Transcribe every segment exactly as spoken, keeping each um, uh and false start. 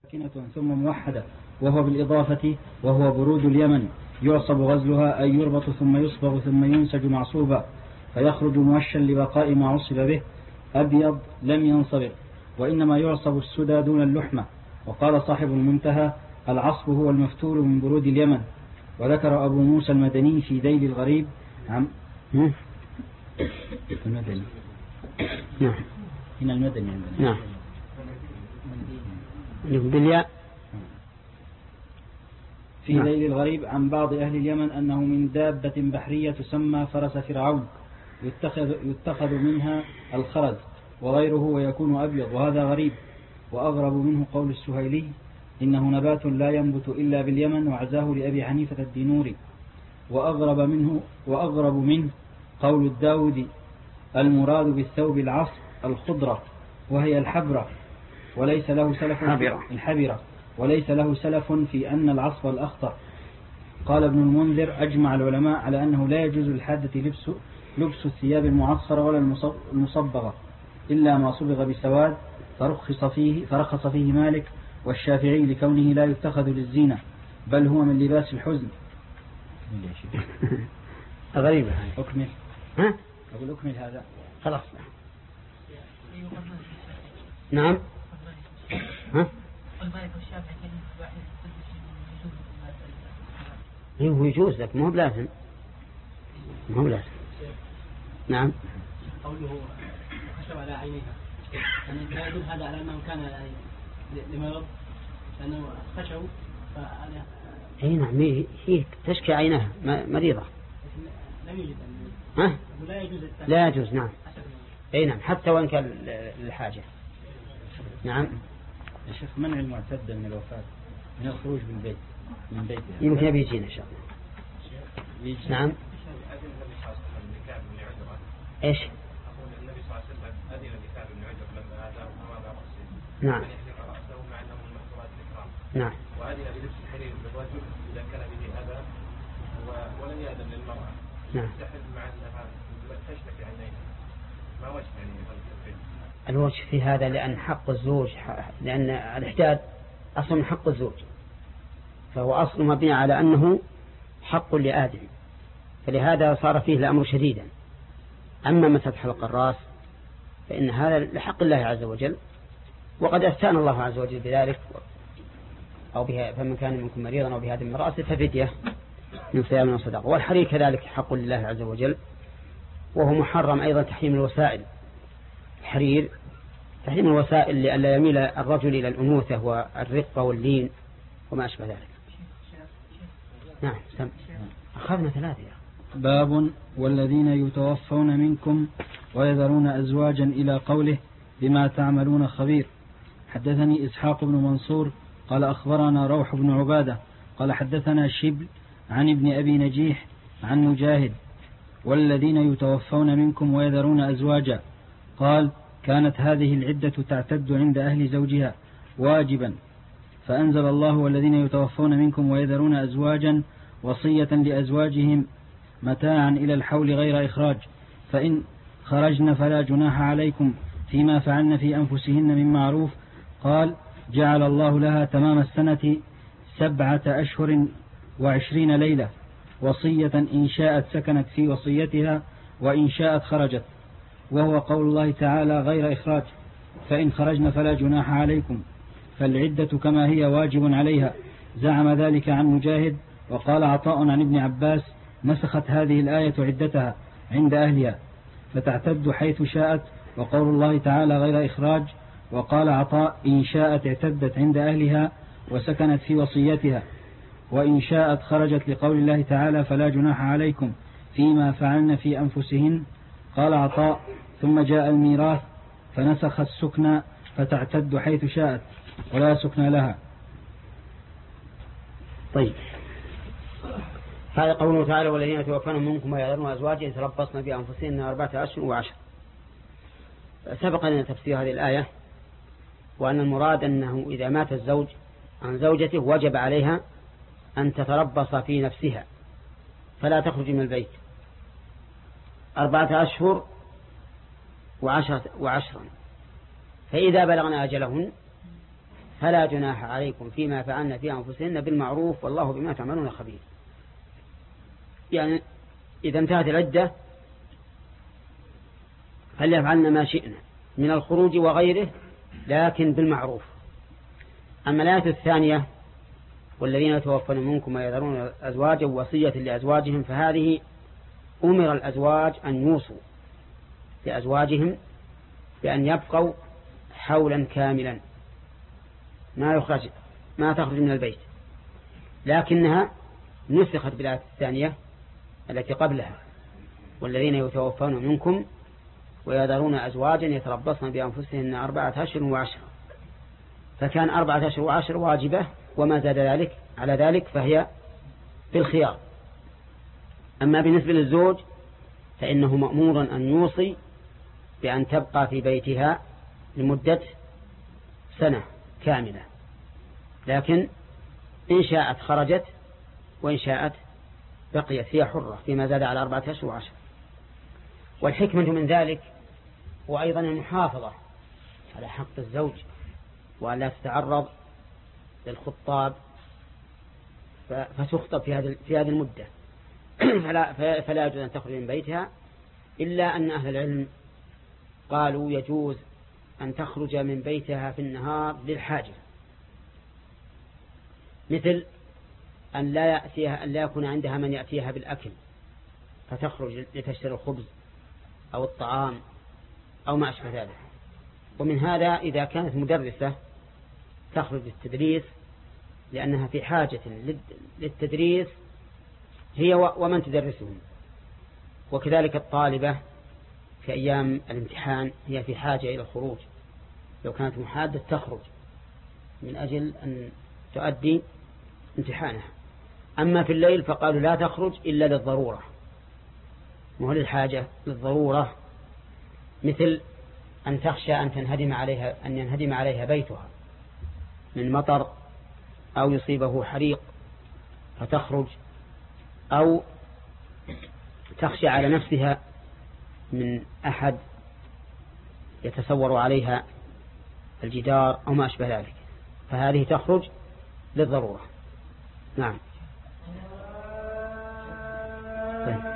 ساكنة ثم موحدة وهو بالإضافة وهو برود اليمن يعصب غزلها أي يربط ثم يصبغ ثم ينسج معصوبا فيخرج موشا لبقاء ما عصب به أبيض لم ينصبغ، وإنما يعصب السدى دون اللحمة. وقال صاحب المنتهى العصب هو المفتول من برود اليمن. وذكر أبو موسى المدني في ذيل الغريب عن المدني نعم هنا المدني عندنا نعم بالياء في نعم. ذيل الغريب عن بعض أهل اليمن أنه من دابة بحرية تسمى فرس فرعون يتخذ, يتخذ منها الخرز وغيره ويكون أبيض، وهذا غريب. وأغرب منه قول السهيلي إنه نبات لا ينبت إلا باليمن وعزاه لأبي حنيفة الدينوري. وأغرب منه, وأغرب منه قول الداودي المراد بالثوب العصب الخضرة وهي الحبرة وليس له سلف الحبرة وليس له سلف في أن العصب الأخضر. قال ابن المنذر أجمع العلماء على أنه لا يجوز للحادة لبس, لبس الثياب المعصرة ولا المصبغة إلا ما صبغ بسواد فرخص فيه, فرخص فيه مالك والشافعي لكونه لا يتخذ للزينة بل هو من لباس الحزن. غريبة أكمل ها؟ أقول أكمل هذا خلاص. نعم ها؟ هو يجوز لك مو بلازم مو بلازم. نعم قوله خشب على عينيها يعني لا يدل هذا على أنه كان لمرض لأنه خشوا فعلى اي نعم هي تشكي عينها مريضة لم يوجد ها؟ لا يجوز لا يجوز نعم اي نعم حتى وان كان الحاجة. نعم يا شيخ منع المعتدة من الوفاة من الخروج من البيت من بيتها يمكن يبي يجينا إن شاء الله. نعم إيش النبي صلى الله عليه وسلم أذن لكعب بن عجر لما آذاه أمام رأسه نعم رأسه مع أنه من محظورات الإكرام نعم وأذن بلبس الحرير للرجل إذا كان به أذى ولم يأذن للمرأة نعم تحل مع أنها تشتكي عينيها ما وجه يعني الوجه في هذا لأن حق الزوج لأن الاحداد أصل من حق الزوج فهو أصل مبني على أنه حق لآدم فلهذا صار فيه الأمر شديدا. أما مسح حلق الرأس فإن هذا لحق الله عز وجل وقد أستأن الله عز وجل بذلك أو بها فمن كان منكم مريضا أو بهذه المرأة ففدية من صيام وصدقة. والحرير كذلك حق لله عز وجل وهو محرم أيضا تحريم الوسائل. الحرير تحريم الوسائل لئلا يميل الرجل إلى الأنوثة والرقة واللين وما أشبه ذلك. نعم سم أخذنا ثلاثة. باب والذين يتوفون منكم ويذرون أزواجا إلى قوله بما تعملون خبير. حدثني إسحاق بن منصور قال أخبرنا روح بن عبادة قال حدثنا شبل عن ابن أبي نجيح عن مجاهد والذين يتوفون منكم ويذرون أزواجا قال كانت هذه العدة تعتد عند أهل زوجها واجبا فأنزل الله والذين يتوفون منكم ويذرون أزواجا وصية لأزواجهم متاعا إلى الحول غير إخراج فإن خرجن فلا جناح عليكم فيما فعلن في أنفسهن من معروف. قال جعل الله لها تمام السنة سبعة أشهر وعشرين ليلة وصية إن شاءت سكنت في وصيتها وإن شاءت خرجت وهو قول الله تعالى غير إخراج فإن خرجن فلا جناح عليكم فالعدة كما هي واجب عليها. زعم ذلك عن مجاهد. وقال عطاء عن ابن عباس نسخت هذه الآية عدتها عند أهلها فتعتد حيث شاءت وقول الله تعالى غير إخراج. وقال عطاء إن شاءت اعتدت عند أهلها وسكنت في وصيتها وإن شاءت خرجت لقول الله تعالى فلا جناح عليكم فيما فعلن في أنفسهن. قال عطاء ثم جاء الميراث فنسخ السكنى فتعتد حيث شاءت ولا سكنى لها. طيب هذا قوله تعالى والذين يتوفون منكم ويذرون أزواجا يتربصن بأنفسهن أربعة أشهر وعشر. سبق لنا تفسير هذه الآية وأن المراد أنه إذا مات الزوج عن زوجته وجب عليها أن تتربص في نفسها فلا تخرج من البيت أربعة أشهر وعشرة وعشرا فإذا بلغنا أجلهن فلا جناح عليكم فيما فعلنا في أنفسهن بالمعروف والله بما تعملون خبير. يعني إذا انتهت العدة فليفعلن ما شئنا من الخروج وغيره لكن بالمعروف. أما الآية الثانية والذين يتوفون منكم ويذرون أزواجا وصية لأزواجهم، فهذه أمر الأزواج أن يوصوا لأزواجهم بأن يبقوا حولا كاملا ما يخرج ما تخرج من البيت، لكنها نسخت بالآية الثانية التي قبلها والذين يتوفون منكم ويذرون أزواجا يتربصن بأنفسهن أربعة أشهر وعشرة، فكان أربعة أشهر وعشر واجبة وما زاد ذلك على ذلك فهي بالخيار. أما بالنسبة للزوج فإنه مأمور أن يوصي بأن تبقى في بيتها لمدة سنة كاملة، لكن إن شاءت خرجت وإن شاءت بقيت هي حرة فيما زاد على أربعة أشهر وعشر. والحكمة من ذلك وأيضا المحافظة على حق الزوج وأن لا تتعرض للخطاب فتخطب في هذه في هذه المدة فلا, فلا يجوز أن تخرج من بيتها، إلا أن أهل العلم قالوا يجوز أن تخرج من بيتها في النهار للحاجة، مثل أن لا يأتيها أن لا يكون عندها من يأتيها بالأكل فتخرج لتشتري الخبز أو الطعام أو ما أشبه ذلك. ومن هذا إذا كانت مدرسة تخرج للتدريس لأنها في حاجة للتدريس هي ومن تدرسهم، وكذلك الطالبة في أيام الامتحان هي في حاجة إلى الخروج، لو كانت محادة تخرج من أجل أن تؤدي امتحانها. أما في الليل فقالوا لا تخرج إلا للضرورة، وهو للحاجة للضرورة، مثل أن تخشى أن تنهدم عليها أن ينهدم عليها بيتها من مطر أو يصيبه حريق فتخرج، أو تخشى على نفسها من أحد يتصور عليها الجدار أو ما أشبه ذلك، فهذه تخرج للضرورة. نعم. طيب.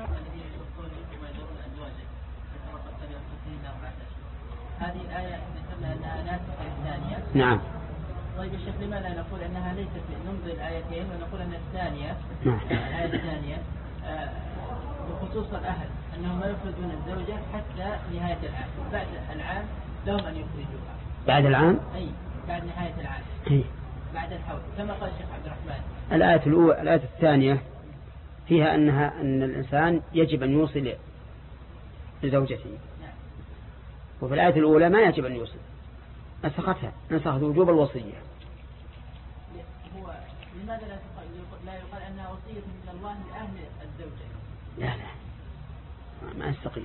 هذه الآية ذكرنا أنها ناسخة للثانية. نعم. طيب الشيخ لماذا نقول أنها ليست نمضي الآيتين ونقول أن الثانية نعم. الآية الثانية بخصوص الأهل أنهم ما يخرجون الزوجة حتى نهاية العام، بعد العام لهم أن يخرجوها. بعد العام؟ أي بعد نهاية العام. أي. بعد الحول كما قال الشيخ عبد الرحمن. الآية الأولى الآية الثانية فيها أنها أن الإنسان يجب أن يوصل لزوجته، وفي الآية الأولى ما يجب أن يوصل، نسختها نسخت وجوب الوصية. هو لماذا لا لا يقال أنها وصية من الله لأهل الزوجة؟ لا لا ما يستقيم.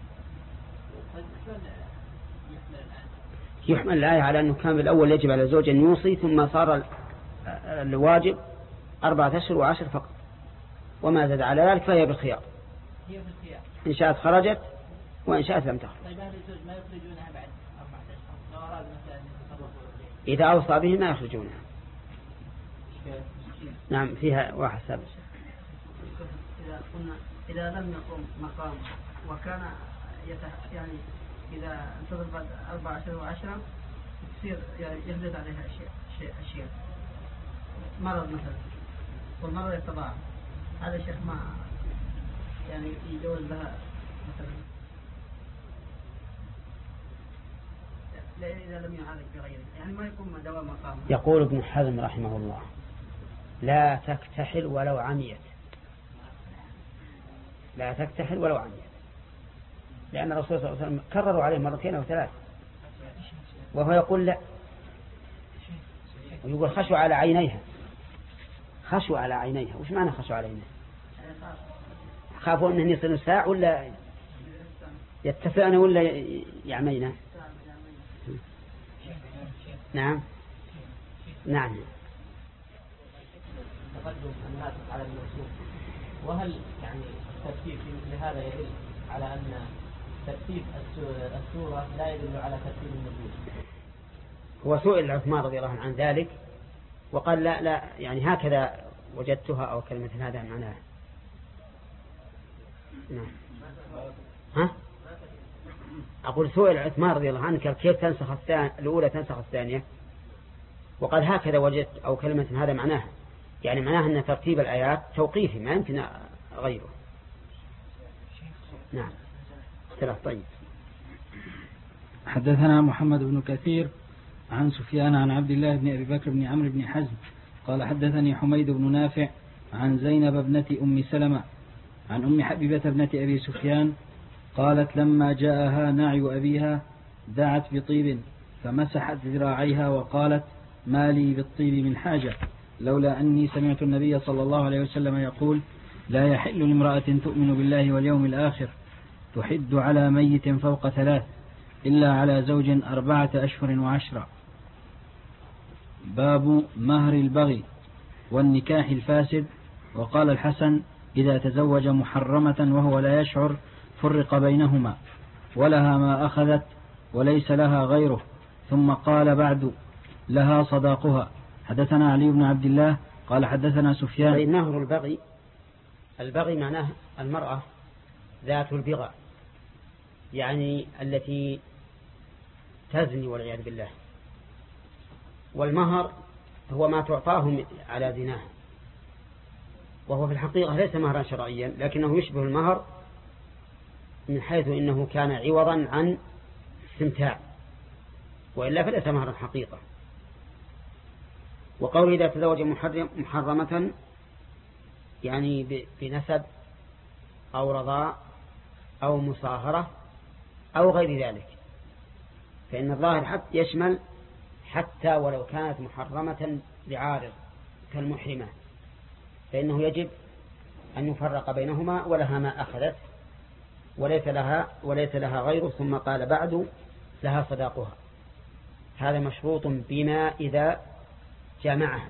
يحمل الآية على أنه كان بالأول يجب على الزوج أن يوصي، ثم صار الواجب أربعة أشهر وعشر فقط، وما زاد على ذلك فهي بالخيار. هي بالخيار. إن شاءت خرجت وإن شاءت لم تخرج. طيب أهل الزوج ما يخرجونها بعد أربعة أشهر لو أرادوا مثلا يتصرفوا؟ إذا أوصى به ما يخرجونها. نعم فيها واحد سابق. إذا قلنا إذا لم يقم مقام وكان يتح يعني إذا انتظر بعد أربعة أشهر وعشرة تصير يعني يحدث عليها أشياء شيء أشياء مرض مثلا، والمرض يتضاعف، هذا الشيخ ما يعني يجوز لها مثلا إذا لم يعالج بغيره، يعني ما يقوم دواء مقام. يقول ابن حزم رحمه الله لا تكتحل ولو عميت، لا تكتحل ولو عميت، لأن الرسول صلى الله عليه وسلم كرروا عليه مرتين أو ثلاث، وهو يقول لا، ويقول خشوا على عينيها، خشوا على عينيها. وش معنى خشوا على عينيها؟ خافوا أنهم يصلوا ساعة ولا يتفعن ولا يعمينا. نعم نعم. تقدم الناس على المرسوم، وهل يعني الترتيب في مثل هذا يدل على أن ترتيب السورة لا يدل على ترتيب النزول؟ هو سئل عثمان رضي الله عنه عن ذلك وقال لا لا يعني هكذا وجدتها أو كلمة هذا معناها. نعم. ها؟ أقول سئل عثمان رضي الله عنه كيف تنسخ الأولى تنسخ الثانية وقال هكذا وجدت أو كلمة هذا معناها، يعني معناها أن ترتيب الآيات توقيفي ما يمكن غيره. نعم. ثلاث. طيب. حدثنا محمد بن كثير عن سفيان عن عبد الله بن أبي بكر بن عمرو بن حزم قال حدثني حميد بن نافع عن زينب ابنة أم سلمة عن أم حبيبة ابنة أبي سفيان قالت لما جاءها نعي أبيها دعت بطيب فمسحت ذراعيها وقالت ما لي بالطيب من حاجة لولا أني سمعت النبي صلى الله عليه وسلم يقول لا يحل لامرأة تؤمن بالله واليوم الآخر تحد على ميت فوق ثلاث إلا على زوج أربعة أشهر وعشرة. باب مهر البغي والنكاح الفاسد. وقال الحسن إذا تزوج محرمة وهو لا يشعر فرق بينهما ولها ما أخذت وليس لها غيره. ثم قال بعد لها صداقها. حدثنا علي بن عبد الله قال حدثنا سفيان. مهر البغي، البغي معناه المرأة ذات البغى يعني التي تزني والعياذ بالله، والمهر هو ما تعطاه على زناه، وهو في الحقيقة ليس مهرا شرعيا لكنه يشبه المهر من حيث إنه كان عوضا عن استمتاع، وإلا فليس مهرا حقيقة. وقوله إذا تزوج محرم محرمة يعني بنسب أو رضاء أو مصاهرة أو غير ذلك، فإن الظاهر حتى يشمل حتى ولو كانت محرمة بعارض كالمحرمة، فإنه يجب أن يفرق بينهما ولها ما أخذت وليس لها وليس لها غيره. ثم قال بعد لها صداقها، هذا مشروط بما إذا جامعها،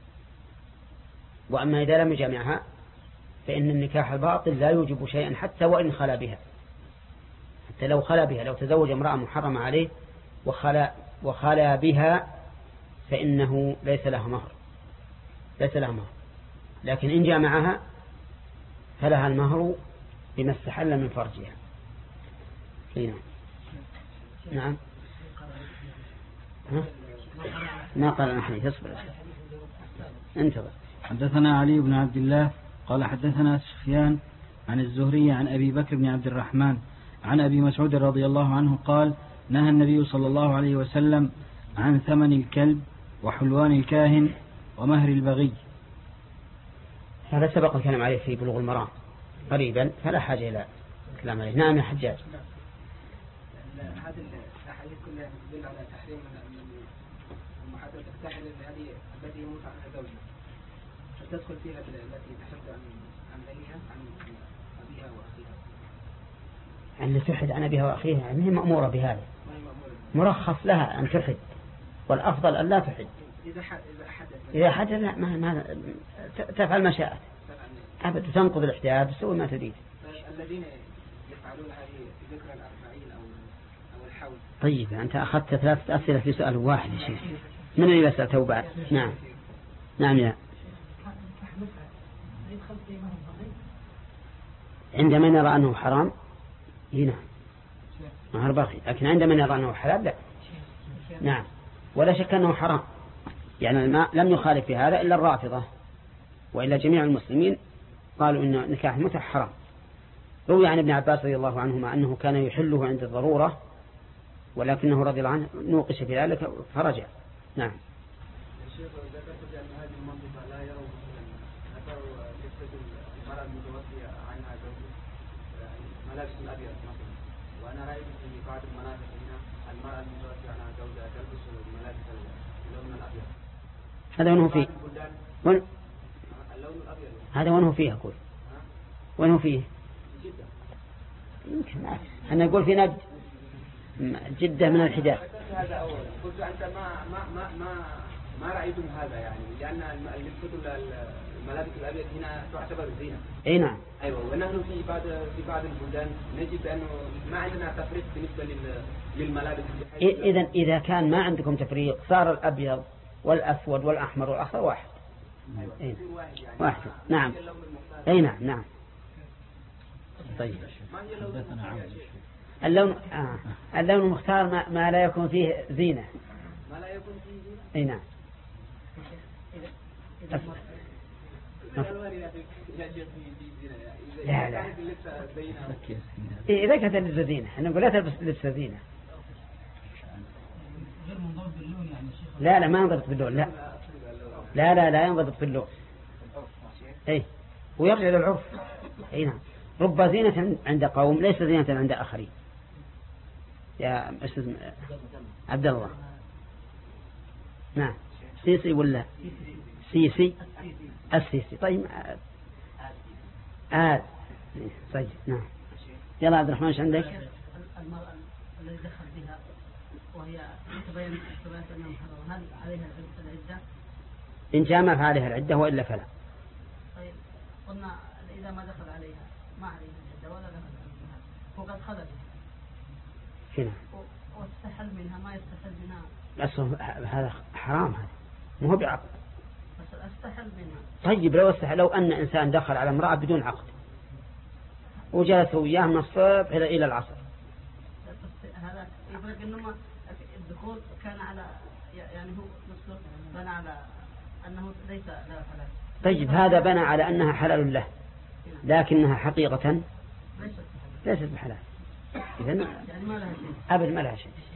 وأما إذا لم يجامعها فإن النكاح الباطل لا يوجب شيئا حتى وإن خلا بها، حتى لو خلا بها، لو تزوج امرأة محرمة عليه وخلا, وخلا بها فإنه ليس لها مهر ليس لها مهر لكن إن جامعها فلها المهر بما استحل من فرجها. هنا. نعم. ها؟ ما قال نحن تصبر انتظر. حدثنا علي بن عبد الله قال حدثنا سفيان عن الزهري عن أبي بكر بن عبد الرحمن عن أبي مسعود رضي الله عنه قال نهى النبي صلى الله عليه وسلم عن ثمن الكلب وحلوان الكاهن ومهر البغي. هذا سبق الكلام عليه في بلوغ المرام قريبا فلا حاجة إلى كلام عليه. نعم يا حجاج. هذه الأحاديث كلها تدل على تحريم المحادثة تحرم هذه التي يموت عنها زوجها، فتدخل فيها التي تحد عن عن أبيها عن أبيها وأخيها. اللي تحد عن أبيها وأخيها يعني هي مأمورة بهذا، مرخص لها أن تحد، والأفضل أن لا تحد. إذا إذا حدث إذا حدث لا ما ما تفعل ما شاءت أبد، تنقض الإحداث تسوي ما تريد. الذين يفعلون هذه ذكر الأربعين أو أو الحول. طيب أنت أخذت ثلاثة أسئلة في سؤال واحد يا شيخ، من اللي يسأله بعد؟ نعم نعم يا عندما نرى أنه حرام هنا مهر باقي، لكن عندما نرى أنه حلال لا. نعم ولا شك أنه حرام، يعني ما لم يخالف في هذا إلا الرافضة، وإلا جميع المسلمين قالوا إن نكاح المتع حرام. روي عن ابن عباس رضي الله عنهما أنه كان يحله عند الضرورة، ولكنه رضي الله عنه نوقش في ذلك فرجع. نعم. الشيخ ذكرت بأن هذه المنطقة لا يروا أثروا قصة المرأة المتوفية عنها زوجها ملابس الأبيض مثلا، وأنا رأيت في بعض المناطق هنا المرأة المتوفية عنها زوجها تلبس ملابس اللون الأبيض. هذا وين هو فيه؟ وين؟ اللون الأبيض. هذا وين هو فيه أقول؟ وين هو فيه؟ جدة. يمكن أنا أقول في نجد جدة من الحجاز. هذا أول. قلت أنت ما ما ما ما ما رأيتم هذا يعني لأن لبسة الملابس الأبيض هنا تعتبر زينة. أي نعم. أيوة ونحن في بعض في بعض البلدان نجد أنه ما عندنا تفريق بالنسبة للملابس. إذا إذا كان ما عندكم تفريق صار الأبيض والأسود والأحمر والأخضر واحد. أي واحد. نعم. أي نعم نعم. طيب. اللون آه. اللون المختار ما, ما لا يكون فيه زينة. ما لا يكون فيه زينة. أي نعم. لا لا. إذا كانت لبس زينة نقول لا تلبس لبس زينة. لا لا ما ينضبط باللون لا. لا لا لا ينضبط باللون. أي ويرجع للعرف. أي نعم. رب زينة عند قوم ليس زينة عند آخرين. يا أستاذ عبد الله. نعم. سيسي ولا سيسي السيسي. طيب آه طيب نعم. يلا عبد الرحمن ايش عندك؟ المرأة الذي دخل بها وهي تبين تبين أنها محرمة هل عليها العدة؟ إن جامع فعليها العدة وإلا فلا. طيب قلنا إذا ما دخل عليها ما عليها العدة ولا دخل عليها وقد خلى بها. هنا. واستحل منها ما يستحل منها. بس هذا حرام هذا مو هو بعقد. بس استحل منها. طيب لو استحل لو أن إنسان دخل على امرأة بدون عقد وجلس وياه من الصبح إلى إلى العصر. هذا يفرق إنه الدخول كان على يعني هو نصه بنى على أنه ليس لا حلال. طيب هذا بنى على أنها حلال له لكنها حقيقة ليست بحلال. إذن يعني ما لها شيء. أبد ما لها شيء.